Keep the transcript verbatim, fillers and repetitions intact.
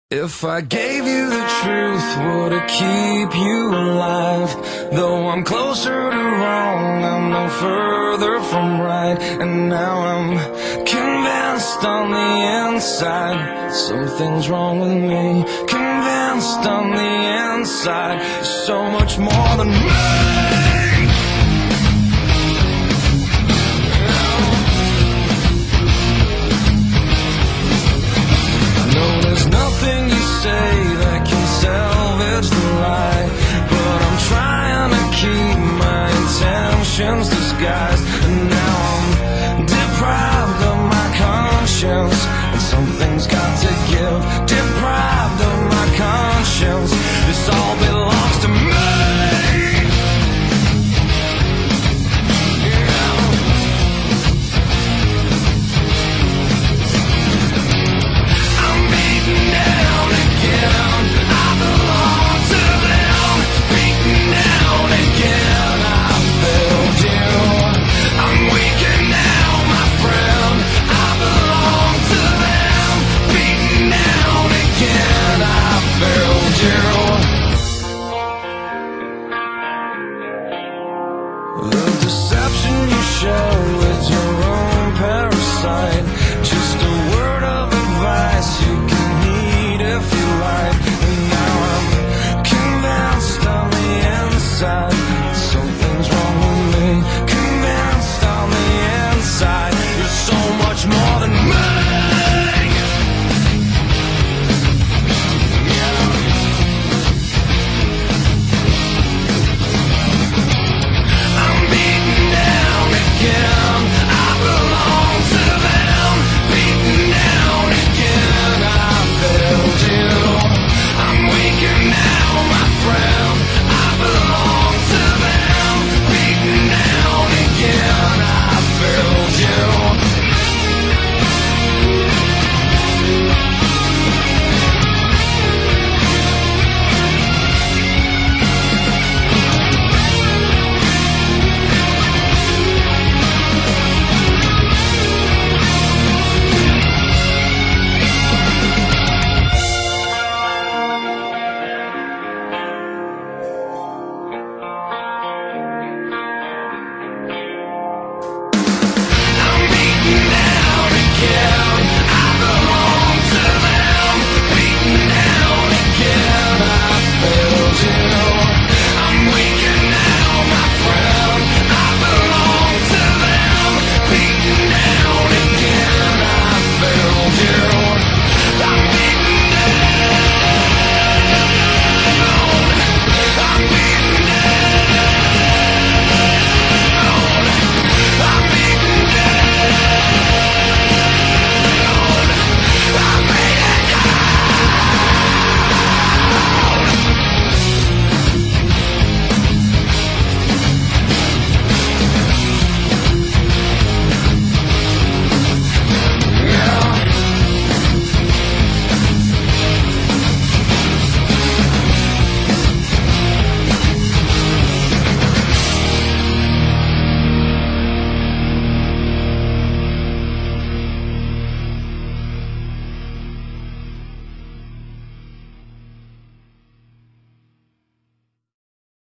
If I gave you the truth, would it keep you alive? Though I'm closer to wrong, I'm no further from right. And now I'm convinced on the inside something's wrong with me. Convinced on the inside so much more than me.